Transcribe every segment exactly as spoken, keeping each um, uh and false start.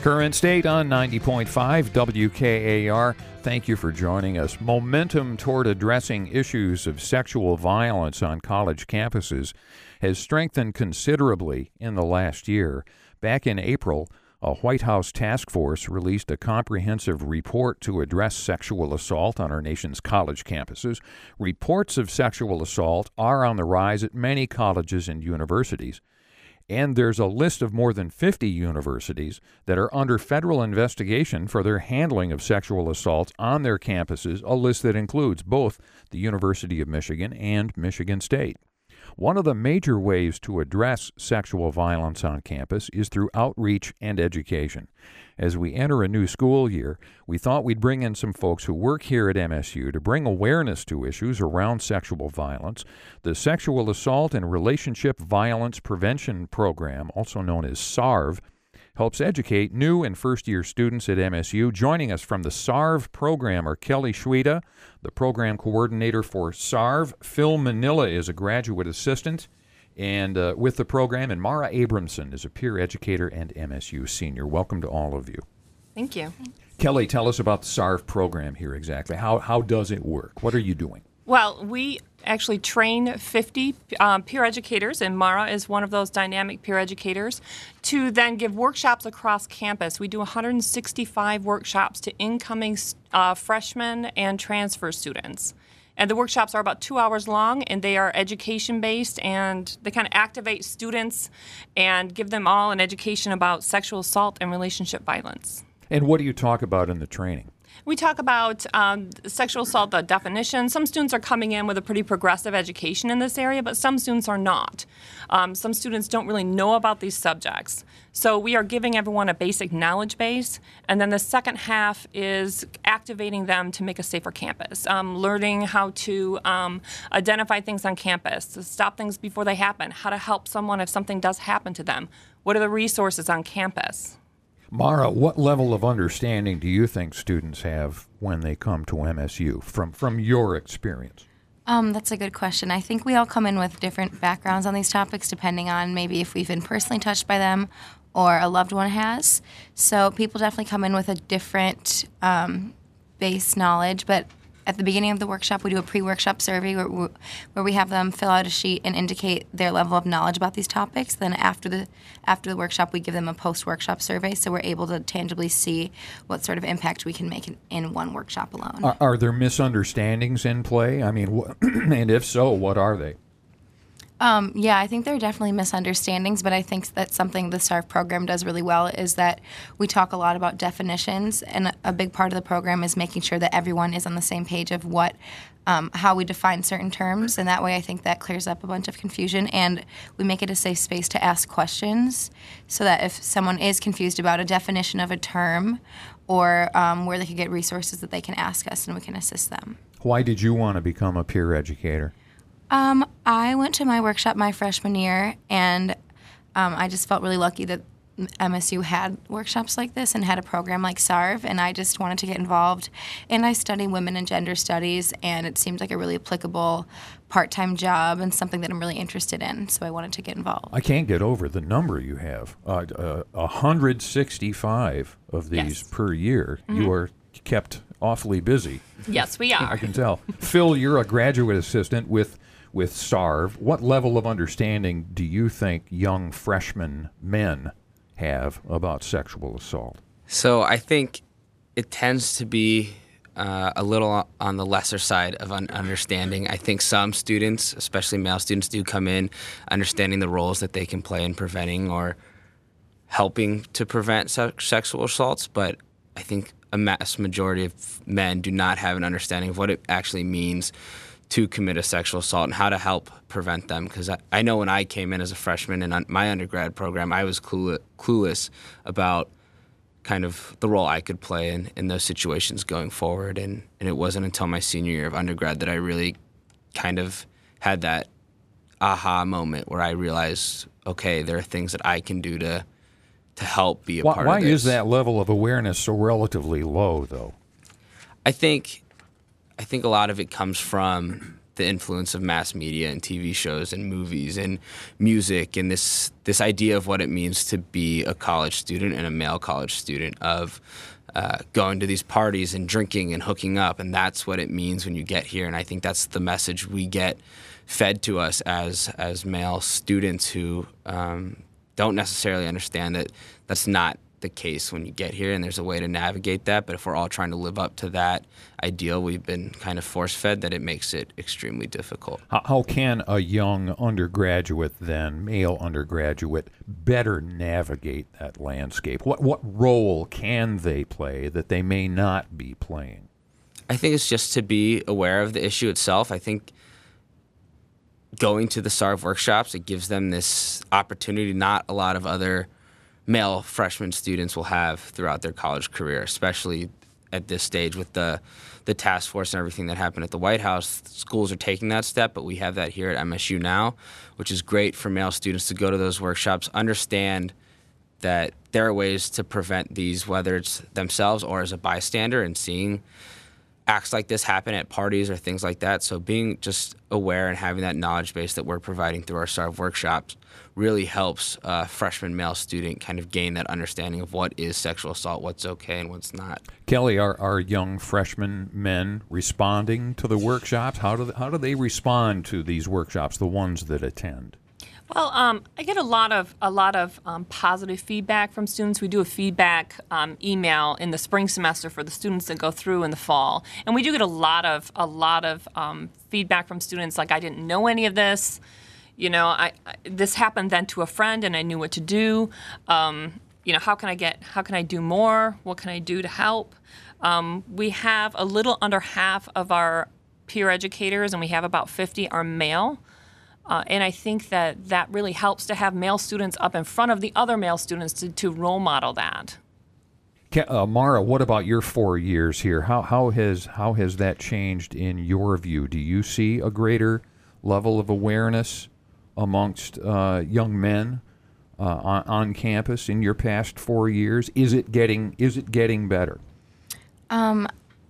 Current State on ninety point five W K A R. Thank you for joining us. Momentum toward addressing issues of sexual violence on college campuses has strengthened considerably in the last year. Back in April, a White House task force released a comprehensive report to address sexual assault on our nation's college campuses. Reports of sexual assault are on the rise at many colleges and universities. And there's a list of more than fifty universities that are under federal investigation for their handling of sexual assaults on their campuses, a list that includes both the University of Michigan and Michigan State. One of the major ways to address sexual violence on campus is through outreach and education. As we enter a new school year, we thought we'd bring in some folks who work here at M S U to bring awareness to issues around sexual violence. The Sexual Assault and Relationship Violence Prevention Program, also known as S A R V, helps educate new and first-year students at M S U. Joining us from the S A R V program are Kelly Schweda, the program coordinator for S A R V. Phil Manila is a graduate assistant and uh, with the program, and Mara Abramson is a peer educator and M S U senior. Welcome to all of you. Thank you. Kelly, tell us about the S A R V program here exactly. How, how does it work? What are you doing? Well, we actually train fifty um, peer educators, and Mara is one of those dynamic peer educators, to then give workshops across campus. We do one hundred sixty-five workshops to incoming uh, freshmen and transfer students. And the workshops are about two hours long, and they are education-based, and they kind of activate students and give them all an education about sexual assault and relationship violence. And what do you talk about in the training? We talk about um, sexual assault, the definition. Some students are coming in with a pretty progressive education in this area, but some students are not. Um, some students don't really know about these subjects. So we are giving everyone a basic knowledge base, and then the second half is activating them to make a safer campus, um, learning how to um, identify things on campus, to stop things before they happen, how to help someone if something does happen to them. What are the resources on campus? Mara, what level of understanding do you think students have when they come to M S U from, from your experience? Um, that's a good question. I think we all come in with different backgrounds on these topics depending on maybe if we've been personally touched by them or a loved one has. So people definitely come in with a different um, base knowledge, but at the beginning of the workshop, we do a pre-workshop survey where, where we have them fill out a sheet and indicate their level of knowledge about these topics. Then after the after the workshop, we give them a post-workship survey, so we're able to tangibly see what sort of impact we can make in, in one workshop alone. Are, are there misunderstandings in play? I mean, wh- and if so, what are they? Um, yeah, I think there are definitely misunderstandings, but I think that's something the S A R V program does really well is that we talk a lot about definitions, and a big part of the program is making sure that everyone is on the same page of what, um, how we define certain terms, and that way I think that clears up a bunch of confusion, and we make it a safe space to ask questions so that if someone is confused about a definition of a term or um, where they could get resources that they can ask us and we can assist them. Why did you want to become a peer educator? Um, I went to my workshop my freshman year, and um, I just felt really lucky that M S U had workshops like this and had a program like S A R V, and I just wanted to get involved. And I study women and gender studies, and it seemed like a really applicable part-time job and something that I'm really interested in, so I wanted to get involved. I can't get over the number you have. Uh, uh, one hundred sixty-five of these Yes. per year. Mm-hmm. You are kept awfully busy. Yes, we are. I can tell. Phil, you're a graduate assistant with with S A R V. What level of understanding do you think young freshman men have about sexual assault? So I think it tends to be uh, a little on the lesser side of un- understanding. I think some students, especially male students, do come in understanding the roles that they can play in preventing or helping to prevent se- sexual assaults, but I think a mass majority of men do not have an understanding of what it actually means to commit a sexual assault and how to help prevent them. Because I, I know when I came in as a freshman in un- my undergrad program, I was clue- clueless about kind of the role I could play in, in those situations going forward. And, and it wasn't until my senior year of undergrad that I really kind of had that aha moment where I realized, okay, there are things that I can do to to help be a why, part why of this. Why is that level of awareness so relatively low, though? I think... I think a lot of it comes from the influence of mass media and T V shows and movies and music and this this idea of what it means to be a college student and a male college student, of uh, going to these parties and drinking and hooking up, and that's what it means when you get here. And I think that's the message we get fed to us as as male students who um, don't necessarily understand that that's not the case when you get here, and there's a way to navigate that. But if we're all trying to live up to that ideal we've been kind of force-fed, that it makes it extremely difficult. How, how can a young undergraduate, then male undergraduate, better navigate that landscape? What what role can they play that they may not be playing? I think it's just to be aware of the issue itself. I think going to the S A R V workshops, it gives them this opportunity not a lot of other male freshman students will have throughout their college career, especially at this stage with the the task force and everything that happened at the White House. Schools are taking that step, but we have that here at M S U now, which is great for male students to go to those workshops, understand that there are ways to prevent these, whether it's themselves or as a bystander, and seeing acts like this happen at parties or things like that. So being just aware and having that knowledge base that we're providing through our S A R V workshops really helps a freshman male student kind of gain that understanding of what is sexual assault, what's okay and what's not. Kelly, are, are young freshman men responding to the workshops? How do they, how do they respond to these workshops, the ones that attend? Well, um, I get a lot of a lot of um, positive feedback from students. We do a feedback um, email in the spring semester for the students that go through in the fall, and we do get a lot of a lot of um, feedback from students. Like, I didn't know any of this. You know, I, I this happened then to a friend, and I knew what to do. Um, you know, how can I get? How can I do more? What can I do to help? Um, we have a little under half of our peer educators, and we have about fifty are male. Uh, and I think that that really helps to have male students up in front of the other male students to, to role model that. Uh, Mara, what about your four years here? How how has how has that changed in your view? Do you see a greater level of awareness amongst uh, young men uh, on, on campus in your past four years? Is it getting is it getting better? Um.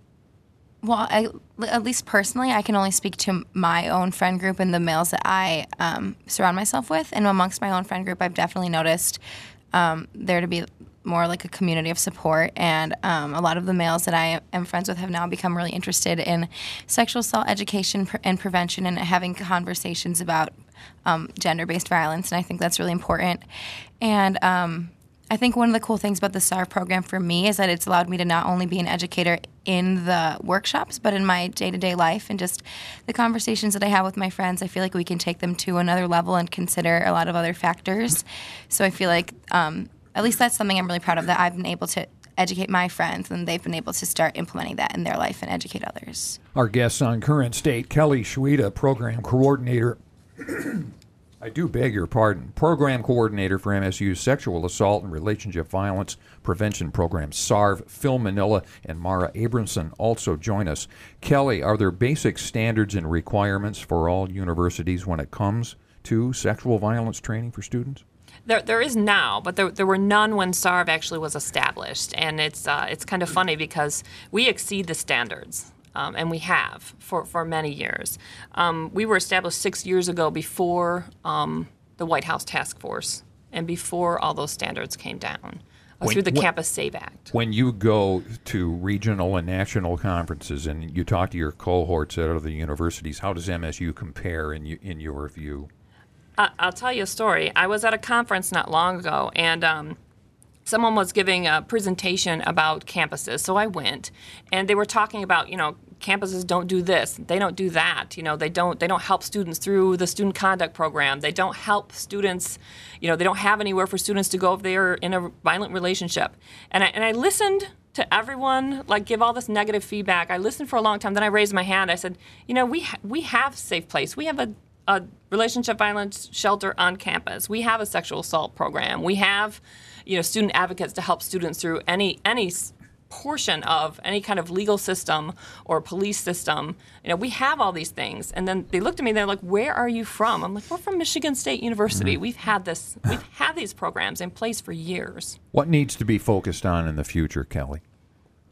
Well, I, at least personally, I can only speak to my own friend group and the males that I um, surround myself with. And amongst my own friend group, I've definitely noticed um, there to be more like a community of support. And um, a lot of the males that I am friends with have now become really interested in sexual assault education and prevention and having conversations about um, gender-based violence. And I think that's really important. And um, I think one of the cool things about the S A R program for me is that it's allowed me to not only be an educator in the workshops, but in my day-to-day life, and just the conversations that I have with my friends, I feel like we can take them to another level and consider a lot of other factors. So I feel like um, at least that's something I'm really proud of, that I've been able to educate my friends, and they've been able to start implementing that in their life and educate others. Our guest on Current State, Kelly Schweda, Program Coordinator. I do beg your pardon. Program Coordinator for M S U's Sexual Assault and Relationship Violence Prevention Program, S A R V. Phil Manila and Mara Abramson also join us. Kelly, are there basic standards and requirements for all universities when it comes to sexual violence training for students? There, there is now, but there, there were none when S A R V actually was established, and it's uh, it's kind of funny because we exceed the standards. Um, and we have for, for many years. Um, we were established six years ago before um, the White House Task Force and before all those standards came down uh, when, through the when, Campus SAVE Act. When you go to regional and national conferences and you talk to your cohorts at other universities, how does M S U compare in, you, in your view? Uh, I'll tell you a story. I was at a conference not long ago, and um, someone was giving a presentation about campuses, so I went, and they were talking about, you know, campuses don't do this, they don't do that, you know, they don't they don't help students through the student conduct program, they don't help students, you know, they don't have anywhere for students to go if they're in a violent relationship. And I, and I listened to everyone, like, give all this negative feedback. I listened for a long time, then I raised my hand. I said, you know, we ha- we have Safe Place. We have a a relationship violence shelter on campus. We have a sexual assault program. We have, you know, student advocates to help students through any any portion of any kind of legal system or police system. You know, we have all these things. And then they looked at me and they're like, "Where are you from?" I'm like, "We're from Michigan State University. Mm-hmm. We've had this. We've had these programs in place for years." What needs to be focused on in the future, Kelly?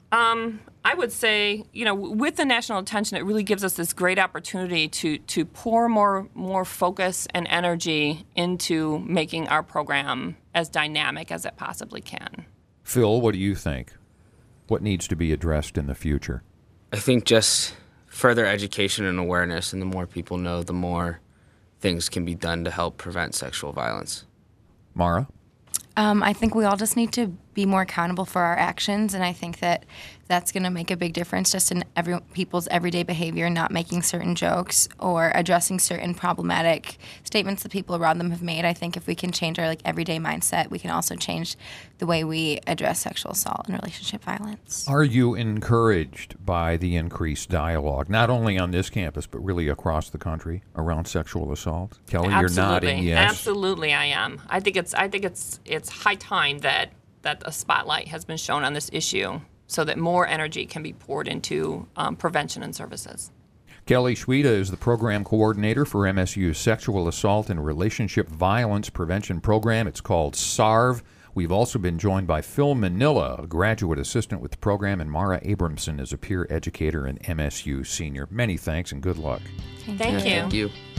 Um, I would say, you know, with the national attention, it really gives us this great opportunity to to pour more more focus and energy into making our program as dynamic as it possibly can. Phil, what do you think? What needs to be addressed in the future? I think just further education and awareness, and the more people know, the more things can be done to help prevent sexual violence. Mara? Um, I think we all just need to be more accountable for our actions, and I think that that's going to make a big difference just in every people's everyday behavior, not making certain jokes or addressing certain problematic statements that people around them have made. I think if we can change our like everyday mindset, we can also change the way we address sexual assault and relationship violence. Are you encouraged by the increased dialogue, not only on this campus, but really across the country around sexual assault? Kelly, you're nodding yes. Absolutely, I am. I think it's I think it's it's high time that that a spotlight has been shown on this issue so that more energy can be poured into um, prevention and services. Kelly Schweda is the program coordinator for M S U's Sexual Assault and Relationship Violence Prevention Program. It's called SARV. We've also been joined by Phil Manila, a graduate assistant with the program, and Mara Abramson is a peer educator and M S U senior. Many thanks and good luck. Thank Thank you. you. Thank you.